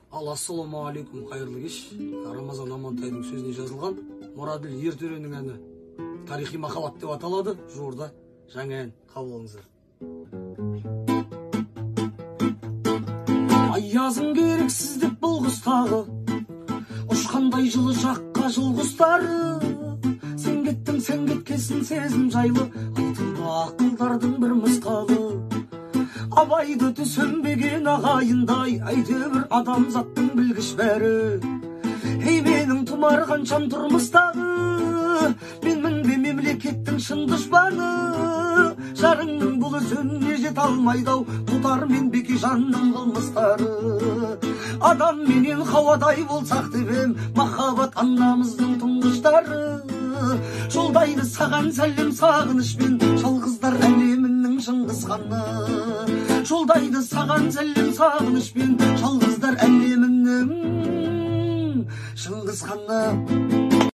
Ассалаумағалейкум, қайырлы кеш. Рамазан Амантайдың сөзіне жазылған Мұраділ Ертөренің әні тарихи махаббат деп аталады. Жуырда жаңа ән қабыл алыңыздар. Аязың керексіз деп бұл құстағы ұшқандай жылы жаққа жыл құстары. Сен кеттің, сен кеткесін сезім жайлы, айтылды ақылдардың бір мысқалы. Абайды түсінбеген ағайындай, әйтеуір адамзаттың білгіш бәрі. Ей менің тұмар қаншам тұрмыстағы, менмін бе мемлекеттің шын дұшпаны. Жарыңның бұл сөзіне жете алмайды-ау, тұтар мен беке жанның қылмыстары. Адам менен хауадай болсақ деп махаббат анамыздың тұңғыштары. Жолдайды саған сәлем сағынышпен, жалғыздар әлемінің шыңғыс ханы. Жолдайды саған сәлем сағынышпен, жалғыздар әлемінің шыңғыс ханы.